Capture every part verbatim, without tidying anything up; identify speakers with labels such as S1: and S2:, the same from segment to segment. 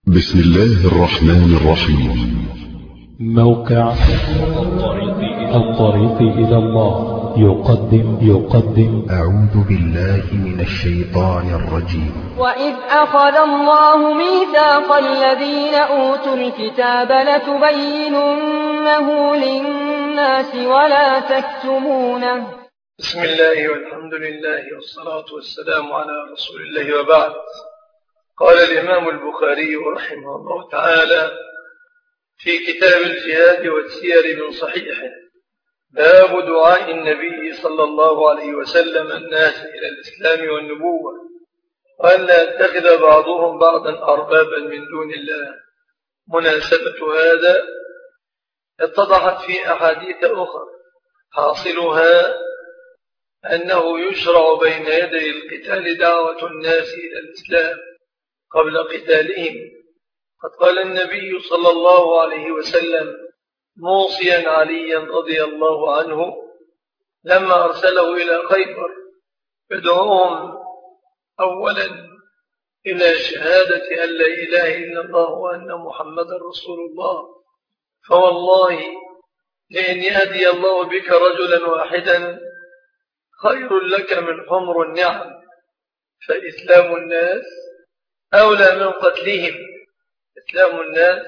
S1: بسم الله الرحمن الرحيم.
S2: موقع الطريق إلى الله يقدم يقدم
S1: أعوذ بالله من الشيطان الرجيم.
S3: وإذ أخذ الله ميثاق الذين أوتوا الكتاب لتبيننه للناس ولا تكتمونه.
S4: بسم الله والحمد لله والصلاة والسلام على رسول الله وبعد. قال الإمام البخاري رحمه الله تعالى في كتاب الجهاد والسير من صحيحه: باب دعاء النبي صلى الله عليه وسلم الناس إلى الإسلام والنبوة، وأن لا يتخذ بعضهم بعضا أربابا من دون الله. مناسبة هذا اتضحت في أحاديث أخرى، حاصلها أنه يشرع بين يدي القتال دعوة الناس إلى الإسلام قبل قتالهم. قد قال النبي صلى الله عليه وسلم موصيا عليا رضي الله عنه لما أرسله إلى خيبر يدعوهم أولا إلى شهادة أن لا إله إلا الله وأن محمدا رسول الله، فوالله لأن يهدي الله بك رجلا واحدا خير لك من حمر النعم، فإسلام الناس أولى من قتلهم. إسلام الناس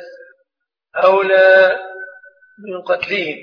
S4: أولى من قتلهم.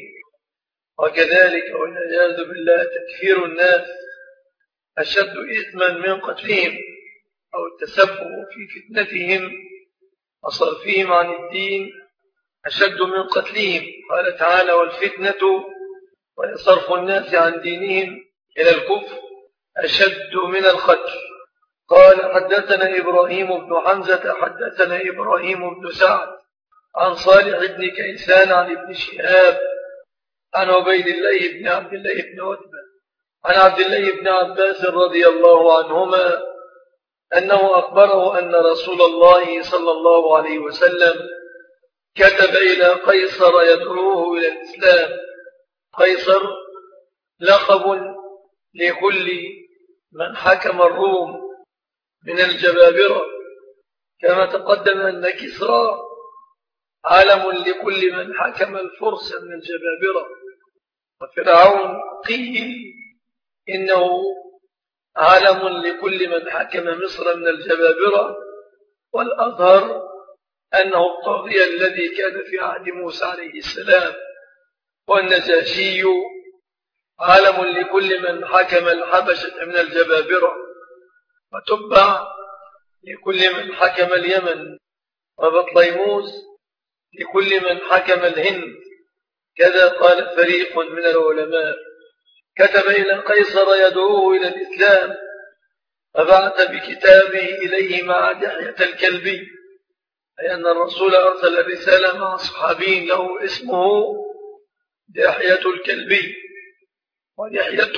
S4: وكذلك والعياذ بالله تكفير الناس أشد إثما من قتلهم أو التسبب في فتنتهم وصرفهم عن الدين أشد من قتلهم. قال تعالى: والفتنة وصرف الناس عن دينهم إلى الكفر أشد من القتل. قال: حدثنا إبراهيم بن حمزة حدثنا إبراهيم بن سعد عن صالح بن كيسان عن ابن شهاب عن عبيد الله بن عبد الله بن عتبة عن عبد الله بن عباس رضي الله عنهما أنه أخبره أن رسول الله صلى الله عليه وسلم كتب إلى قيصر يدعوه إلى الإسلام. قيصر لقب لكل من حكم الروم من الجبابرة، كما تقدم أن كسرى علم لكل من حكم الفرس من الجبابرة، وفرعون قيل إنه علم لكل من حكم مصر من الجبابرة، والأظهر أنه الطاغية الذي كان في عهد موسى عليه السلام. والنجاشي علم لكل من حكم الحبشة من الجبابرة، وتبع لكل من حكم اليمن، وبطليموس لكل من حكم الهند. كذا قال فريق من العلماء. كتب إلى قيصر يدعوه إلى الإسلام، فبعث بكتابه إليه مع دحية الكلبي، أي أن الرسول أرسل رسالة مع صحابي له اسمه دحية الكلبي. ودحية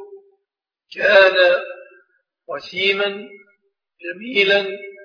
S4: كان وسيما جميلا،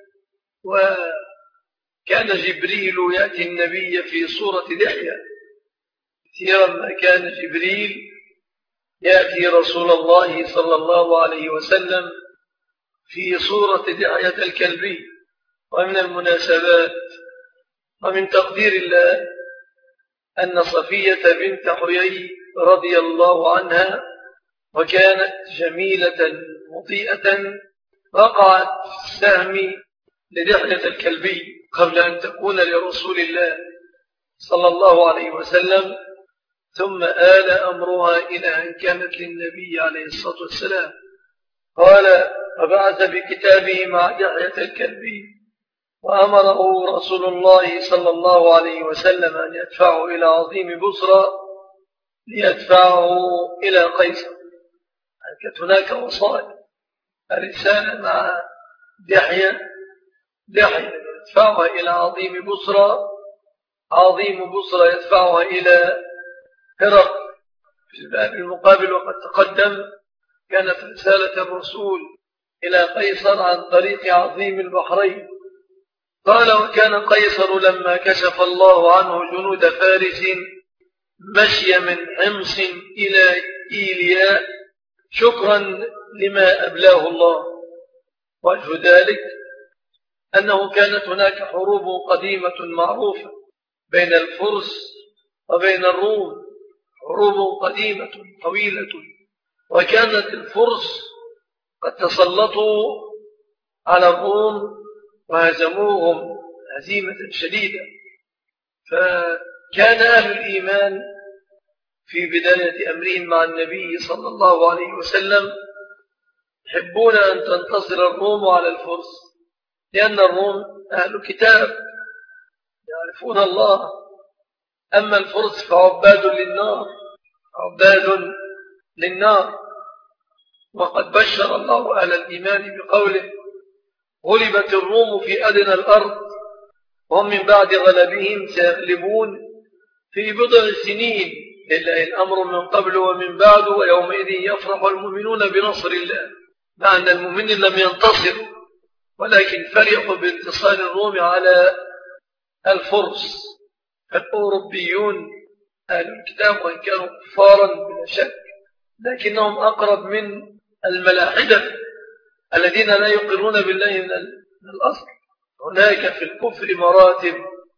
S4: وكان جبريل يأتي النبي في صورة دحية. كثيرا ما كان جبريل يأتي رسول الله صلى الله عليه وسلم في صورة دحية الكلبي. ومن المناسبات ومن تقدير الله أن صفية بنت حيي رضي الله عنها وكانت جميلة مضيئة وقعت في السهم لدحية الكلبي قبل أن تكون لرسول الله صلى الله عليه وسلم، ثم آل أمرها إلى أن كانت للنبي عليه الصلاة والسلام. قال: فبعث بكتابه مع دحية الكلبي، وأمره رسول الله صلى الله عليه وسلم أن يدفعه إلى عظيم بصرى ليدفعه إلى قيصر. كانت هناك وصايا. الرسالة مع دحية دحية يدفعها إلى عظيم بصرى، عظيم بصرى يدفعها إلى هرقل. في الباب المقابل وقد تقدم كانت رسالة الرسول إلى قيصر عن طريق عظيم البحرين. قال: وكان قيصر لما كشف الله عنه جنود فارس مشي من حمص إلى إيلياء شكرا لما أبلاه الله. وجه ذلك أنه كانت هناك حروب قديمة معروفة بين الفرس وبين الروم، حروب قديمة طويلة، وكانت الفرس قد تسلطوا على الروم وهزموهم هزيمة شديدة. فكان أهل الإيمان في بداية أمرهم مع النبي صلى الله عليه وسلم يحبون أن تنتصر الروم على الفرس، لأن الروم أهل كتاب يعرفون الله، أما الفرس فعباد للنار، عباد للنار. وقد بشر الله أهل الإيمان بقوله: غلبت الروم في أدنى الأرض وهم من بعد غلبهم سيغلبون في بضع سنين، لله الأمر من قبل ومن بعد ويومئذ يفرح المؤمنون بنصر الله. مع أن المؤمنين لم ينتصروا ولكن فرحوا بانتصار الروم على الفرس. الأوروبيون أهل الكتاب وإن كانوا كفارا بلا شك لكنهم أقرب من الملاحدة الذين لا يقرون بالله من الأصل. هناك في الكفر مراتب.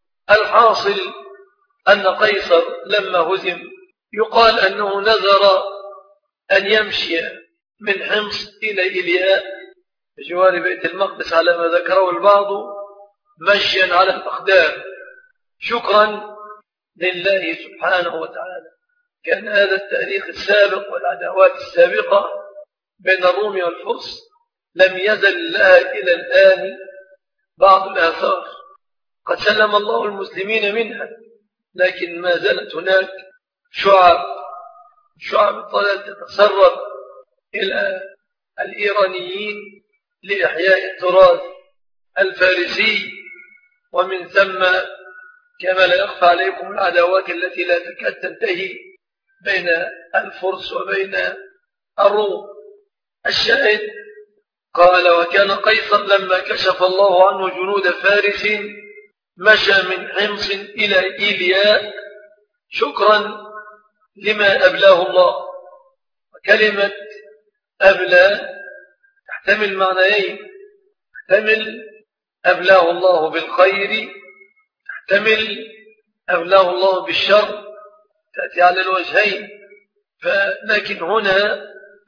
S4: الحاصل أن قيصر لما هزم يقال أنه نذر أن يمشي من حمص إلى إلياء بجوار بيت المقدس على ما ذكره البعض مشيا على الأقدام شكرا لله سبحانه وتعالى. كان هذا التاريخ السابق والعداوات السابقة بين الروم والفرس لم يزل لها إلى الآن بعض الآثار، قد سلم الله المسلمين منها، لكن ما زالت هناك شعب شعب الضلال تتسرب إلى الإيرانيين لإحياء التراث الفارسي، ومن ثم كما لا يخفى عليكم العداوات التي لا تكاد تنتهي بين الفرس وبين الروم. الشاهد قال: وكان قيصر لما كشف الله عنه جنود فارس مشى من حمص إلى إيلياء شكرا لما أبلاه الله. وكلمة أبلى تحتمل معنيين: تحتمل أبلاه الله بالخير، تحتمل أبلاه الله بالشر، تأتي على الوجهين. فلكن هنا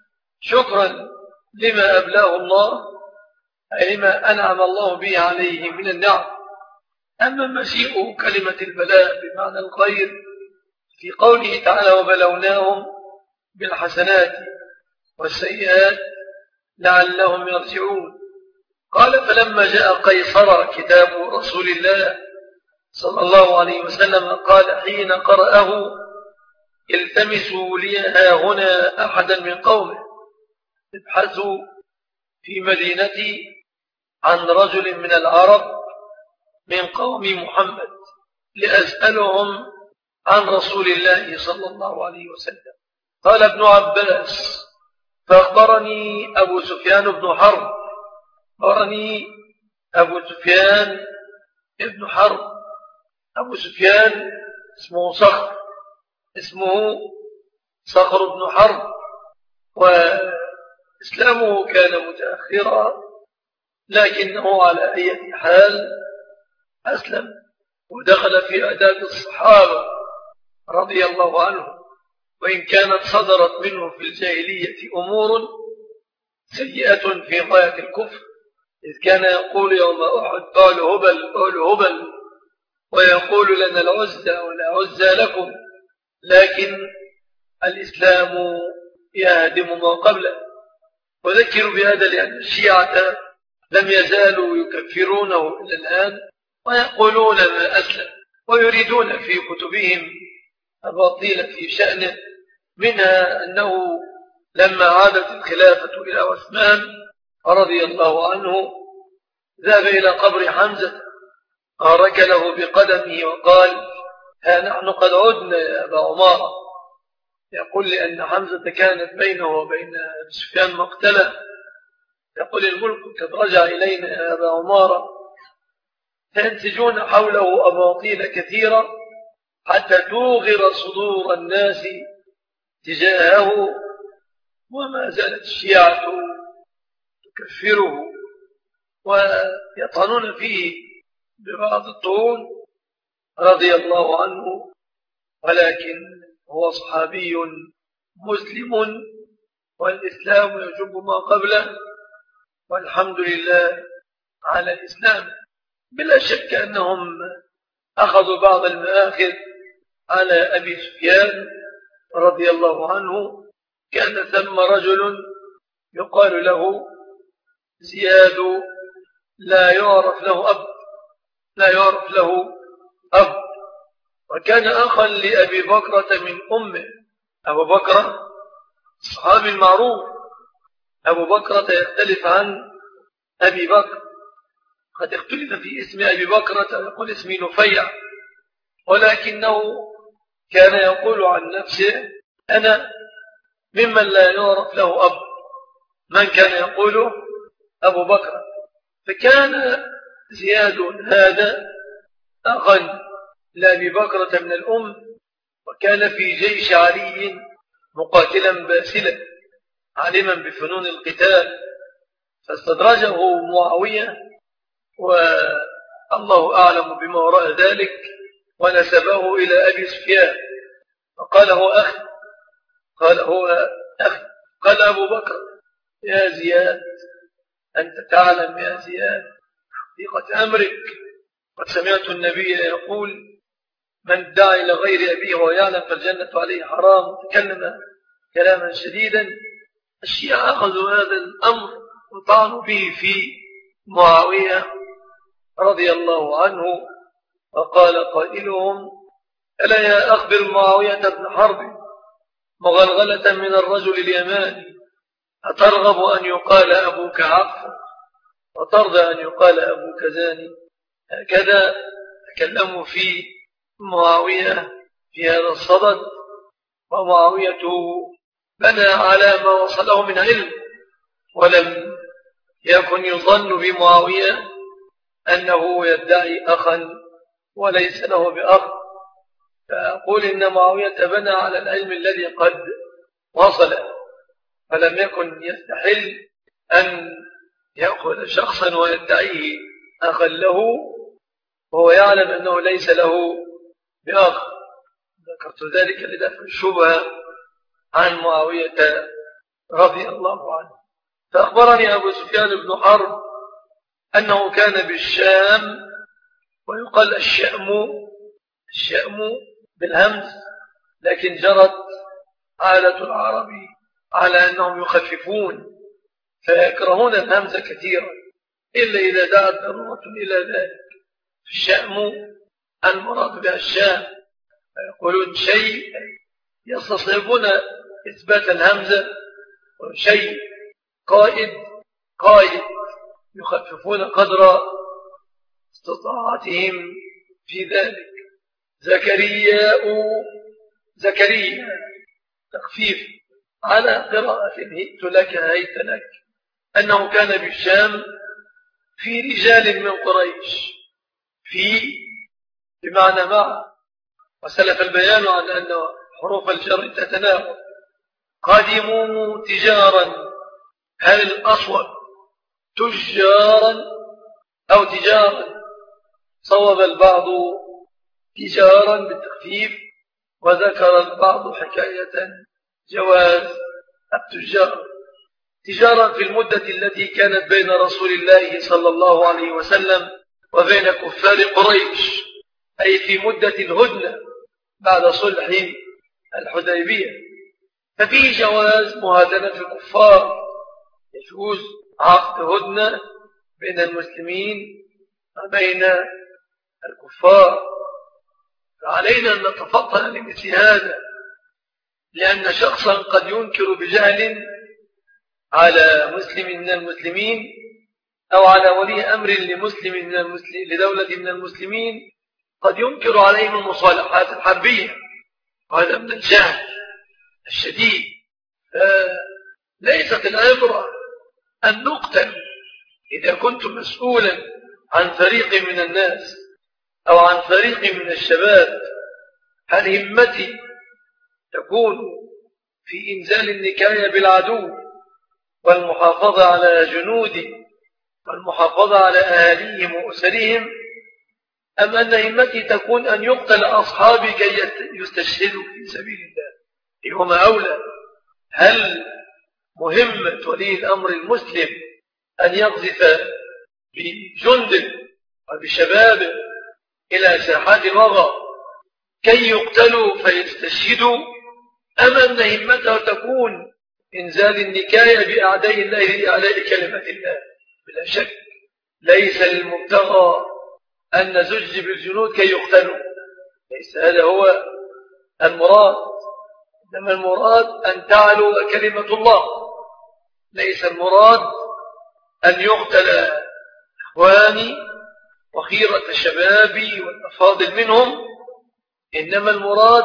S4: شكرا لما أبلاه الله أي لما أنعم الله به عليه من النعم. أما مسيء كلمة البلاء بمعنى الخير في قوله تعالى: وبلوناهم بالحسنات والسيئات لعلهم يرجعون. قال: فلما جاء قيصر كتاب رسول الله صلى الله عليه وسلم قال حين قرأه: التمسوا لي هنا أحدا من قومه، ابحثوا في مدينتي عن رجل من العرب من قوم محمد لأسألهم عن رسول الله صلى الله عليه وسلم. قال ابن عباس: فأخبرني أبو سفيان بن حرب أخبرني أبو سفيان ابن حرب. أبو سفيان اسمه صخر اسمه صخر بن حرب، وإسلامه كان متأخرا، لكنه على أي حال أسلم ودخل في أداب الصحابة رضي الله عنهم، وإن كانت صدرت منه في الجاهلية أمور سيئة في غاية الكفر، إذ كان يقول يوم أحد: قال هبل قال هبل، ويقول لنا العزى ولا عزى لكم. لكن الإسلام يهدم ما قبله. وذكر بهذا لأن الشيعة لم يزالوا يكفرونه إلى الآن ويقولون ما أسلم، ويريدون في كتبهم أباطيل في شأنه، منها أنه لما عادت الخلافة إلى عثمان رضي الله عنه ذهب إلى قبر حمزة ركله بقدمه وقال: ها نحن قد عدنا يا أبا عمارة. يقول لأن حمزة كانت بينه وبين سفيان مقتلة، يقول: الملك قد رجع إلينا يا أبا عمارة. فينتجون حوله أباطيل كثيرة حتى توغر صدور الناس تجاهه، وما زالت الشيعة تكفره ويطعنون فيه ببعض الطعون رضي الله عنه، ولكن هو صحابي مسلم والإسلام يجب ما قبله، والحمد لله على الإسلام. بلا شك أنهم أخذوا بعض المآخذ على أبي سفيان رضي الله عنه. كان ثم رجل يقال له زياد لا يعرف له أب لا يعرف له أب وكان أخا لأبي بكرة من أمه. أبو بكرة الصحابي المعروف، أبو بكرة يختلف عن أبي بكر، قد اختلف في اسم أبي بكرة، يقول اسمي نفيع، ولكنه كان يقول عن نفسه أنا ممن لا يعرف له أب. من كان يقوله؟ أبو بكر. فكان زياد هذا أخا لأبي بكرة من الأم، وكان في جيش علي مقاتلا باسلا عالما بفنون القتال، فاستدرجه معاوية والله أعلم بما وراء ذلك، ونسبه إلى أبي سفيان فقال هو أخ قال هو أخ قال أبو بكر يا زياد أنت تعلم يا زياد حقيقة أمرك، قد سمعت النبي يقول من دعا إلى غير أبيه ويعلم فالجنة عليه حرام. تكلم كلاما شديدا. الشيعة أخذوا هذا الأمر وطعنوا به في معاوية رضي الله عنه، وقال قائلهم ألا يا أخبر معاوية بن حرب مغلغلة من الرجل اليماني أترغب أن يقال أبوك عقف وترضى أن يقال أبوك زاني. هكذا تكلموا في معاوية في هذا الصدد، ومعاوية بنى على ما وصله من علم، ولم يكن يظن بمعاوية أنه يدعي أخا وليس له بأخ. فأقول إن معاوية بنى على العلم الذي قد وصل، فلم يكن يستحل أن يأخذ شخصا ويدعيه أخا له وهو يعلم أنه ليس له بأخ. ذكرت ذلك لدفع الشبهة عن معاوية رضي الله عنه. فأخبرني أبو سفيان بن حرب أنه كان بالشام، ويقال الشأم الشأم بالهمز، لكن جرت عادة العرب على أنهم يخففون فيكرهون الهمز كثيرا إلا إذا دعت ضرورة إلى ذلك. الشأم المراد بها الشام، فيقولون شيء يستصعبون إثبات الهمزة، وشيء قائد قائد يخففون قدر استطاعتهم في ذلك. زكرياء زكريا تخفيف على قراءة هيت لك هيت لك، أنه كان بالشام في رجال من قريش، في بمعنى مع، وسلف البيان عن أن حروف الجر تتناول. قدموا تجارا، هل الأصوب تجارا أو تجارا؟ صوب البعض تجارا بالتخفيف، وذكر البعض حكاية جواز التجار. تجارا في المدة التي كانت بين رسول الله صلى الله عليه وسلم وبين كفار قريش، أي في مدة الهدنة بعد صلح الحديبية، ففيه جواز مهادنة الكفار، يجوز عقد هدنة بين المسلمين وبين الكفار. فعلينا أن نتفطن لمثل هذا، لأن شخصا قد ينكر بجهل على مسلم من المسلمين أو على ولي أمر لمسلم من المسلم لدولة من المسلمين، قد ينكر عليهم المصالحات الحربية، وهذا من الجهل الشديد. ليست العبرة أن نقتل إذا كنت مسؤولا عن فريق من الناس أو عن فريق من الشباب، هل همتي تكون في إنزال النكاية بالعدو والمحافظة على جنودي والمحافظة على أهاليهم وأسرهم، أم أن همتي تكون أن يقتل أصحابي كي يستشهدوا في سبيل الله؟ هما أولى. هل مهمة ولي الأمر المسلم أن يقذف بجند وبشباب إلى ساحات الوغى كي يقتلوا فيستشهدوا، أم أن همته تكون إنزال النكاية بأعداء الله لإعلاء كلمة الله؟ بلا شك ليس للمبتغى أن نزج بالجنود كي يقتلوا، ليس هذا هو المراد، إنما المراد أن تعلو كلمة الله. ليس المراد أن يقتل إخواني وخيرة شبابي والأفاضل منهم، إنما المراد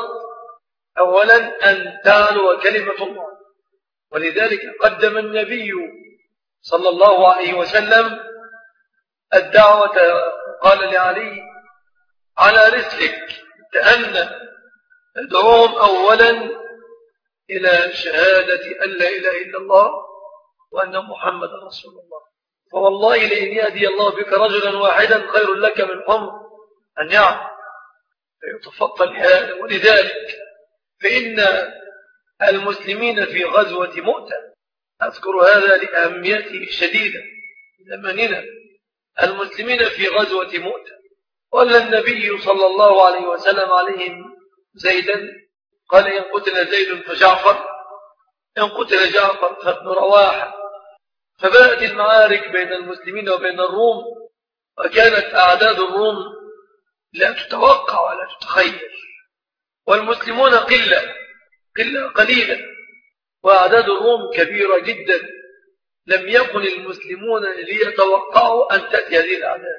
S4: أولا أن تعلو كلمة الله. ولذلك قدم النبي صلى الله عليه وسلم الدعوة، قال لعلي: على رسلك، تأنى، ادعوهم أولا إلى شهادة أن لا إله إلا الله وأن محمد رسول الله، فوالله لئن يهدي الله بك رجلا واحدا خير لك من حمر النعم. فيتفضل هذا. ولذلك فإن المسلمين في غزوة مؤتة، أذكر هذا لأهميته الشديدة زماننا، المسلمين في غزوة مؤتة قال النبي صلى الله عليه وسلم عليهم زيدا، قال: إن قتل زيد فجعفر، إن قتل جعفر فابن رواحة. فبدأت المعارك بين المسلمين وبين الروم، وكانت أعداد الروم لا تتوقع ولا تتخيل، والمسلمون قلة قلة قليلة، وأعداد الروم كبيرة جدا. لم يكن المسلمون ليتوقعوا أن تأتي هذه الأعداد،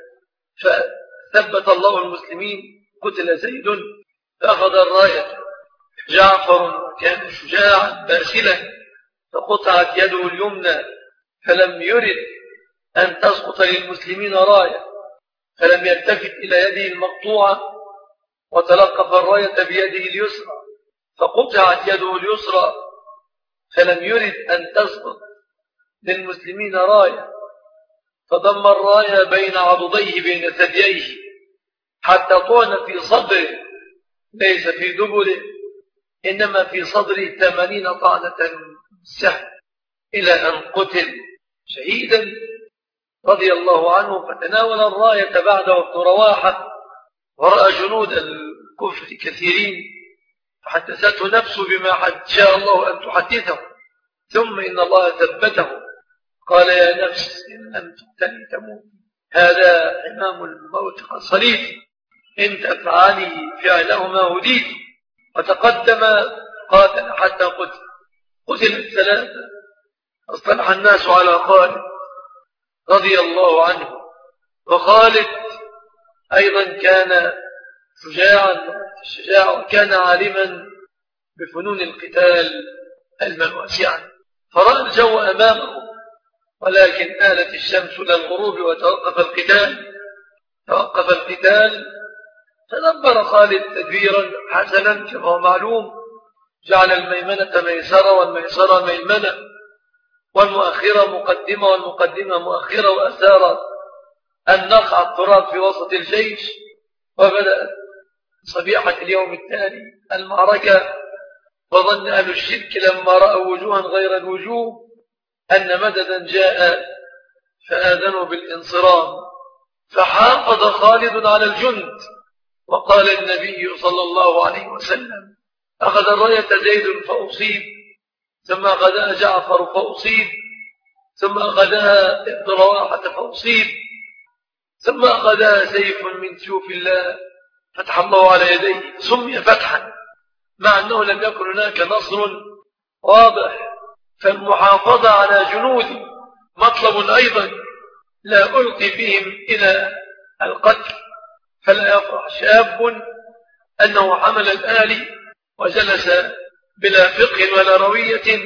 S4: فثبت الله المسلمين. قتل زيد فأخذ الراية، جعفر كان شجاعا باسلا فقطعت يده اليمنى، فلم يرد أن تسقط للمسلمين راية، فلم يلتفت إلى يده المقطوعة وتلقف الراية بيده اليسرى، فقطعت يده اليسرى، فلم يرد أن تسقط للمسلمين راية، فضم الراية بين عضديه بين ثدييه حتى طعن في صدره، ليس في دبره إنما في صدره ثمانين طعنة سهل، إلى أن قتل شهيدا رضي الله عنه. فتناول الراية بعده ابن رواحة، ورأى جنود الكفر كثيرين، فحدثته نفسه بما شاء الله أن تحدثه، ثم إن الله ثبته قال: يا نفس إن لم تقتلي تموت، هذا إمام الموت قد صليت، إن تفعلي فعلهما هديت. وتقدم قاتل حتى قتل قتل الثلاثة. اصطلح الناس على خالد رضي الله عنه، وخالد أيضا كان شجاعا الشجاع، وكان عالما بفنون القتال علما واسعا، فرأى الجو أمامه، ولكن آلت الشمس للغروب وتوقف القتال توقف القتال تدبر خالد تدبيرا حسنا كما هو معلوم، جعل الميمنة ميسرة والميسرة ميمنة، والمؤخرة مقدمة والمقدمة مؤخرة، وأثار النقع التراب في وسط الجيش. وبدأت صبيحة اليوم التالي المعركة، وظن أهل الشرك لما رأوا وجوها غير الوجوه أن مددا جاء، فآذنوا بالانصرام، فحافظ خالد على الجند. وقال النبي صلى الله عليه وسلم: أخذ الراية زيد فأصيب، ثم أخذها جعفر فأصيب، ثم أخذها ابن رواحة فأصيب، ثم أخذها سيف من سيوف الله فتح الله على يديه، سمي فتحا، مع أنه لم يكن هناك نصر واضح. فالمحافظة على جنودي مطلب أيضا، لا ألقي بهم إلى القتل. فلا يفرح شاب أنه حمل الآلي وجلس بلا فقه ولا روية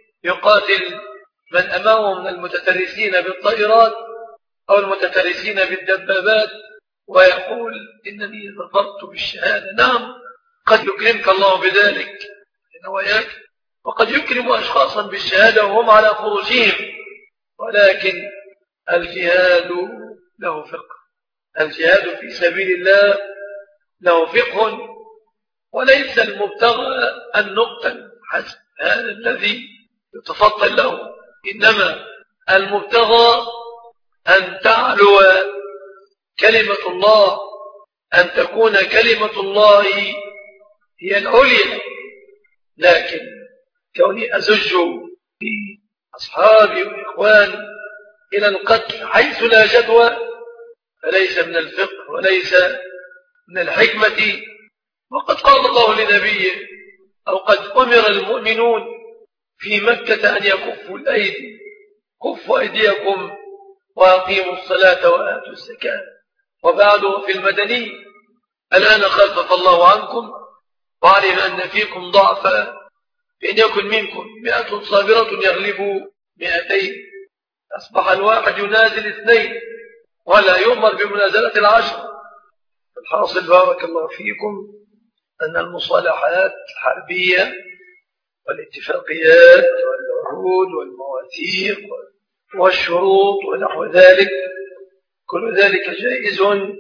S4: يقاتل من أمامه من المتترسين بالطائرات أو المتترسين بالدبابات، ويقول: إنني ظفرت بالشهادة. نعم، قد يكرمك الله بذلك نواياك، وقد يكرم أشخاصا بالشهادة وهم على فرشهم، ولكن الجهاد له فقه، الجهاد في سبيل الله له فقه، وليس المبتغى أن نقتل حسب هذا الذي يتفضل له، إنما المبتغى أن تعلو كلمة الله، أن تكون كلمة الله هي العليا. لكن كوني أزج في أصحابي وإخواني إلى القتل حيث لا جدوى فليس من الفقه وليس من الحكمة. وقد قال الله لنبيه أو قد أمر المؤمنون في مكة أن يكفوا الأيدي، كفوا أيديكم وأقيموا الصلاة وآتوا الزكاة. وبعد في المدني الآن خفف الله عنكم وعلم أن فيكم ضعفا، فإن يكن منكم مئة صابرة يغلبوا مئتين، أصبح الواحد ينازل اثنين ولا يؤمر بمنازلة العشر. الحاصل بارك الله فيكم أن المصالحات الحربية والاتفاقيات والعهود والمواثيق والشروط ونحو ذلك كل ذلك جائز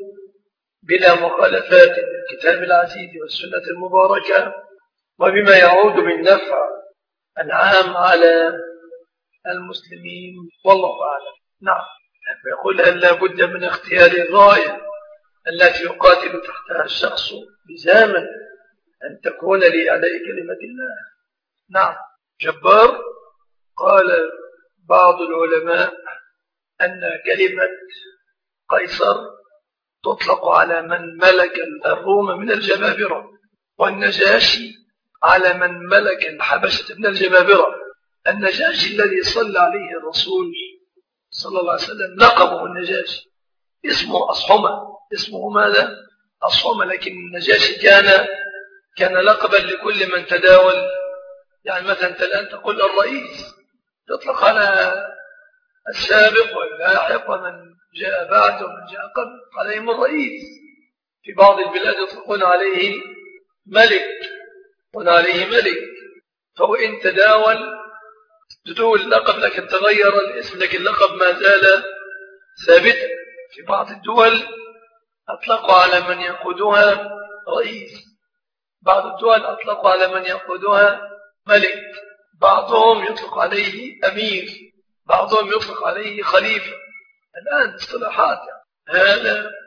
S4: بلا مخالفات للكتاب العزيز والسنة المباركة، وبما يعود بالنفع العام على المسلمين والله أعلم. نعم، يقول أن لا بد من اختيار الغاية التي يقاتل تحتها الشخص بزامن أن تكون لأداء كلمة الله. نعم. جبار قال بعض العلماء أن كلمة قيصر تطلق على من ملك الروم من الجبابرة، والنجاشي على من ملك الحبشة من الجبابرة. النجاشي الذي صلى عليه الرسول صلى الله عليه وسلم لقبه النجاشي، اسمه أصحمة، اسمه ماذا؟ أصحمة. لكن النجاشي كان كان لقبا لكل من تداول، يعني مثلا الآن تقول الرئيس تطلق على السابق واللاحق ومن جاء بعد ومن جاء قبل، عليهم الرئيس. في بعض البلاد يطلقون عليه ملك وعليه ملك، فوإن تداول تدول اللقب لكن تغير الاسم، لكن اللقب ما زال ثابتا. في بعض الدول أطلقوا على من يقودها رئيس، بعض الدول أطلقوا على من يقودها ملك، بعضهم يطلق عليه أمير، بعضهم يطلق عليه خليفة. الآن اصطلاحات يعني. هذا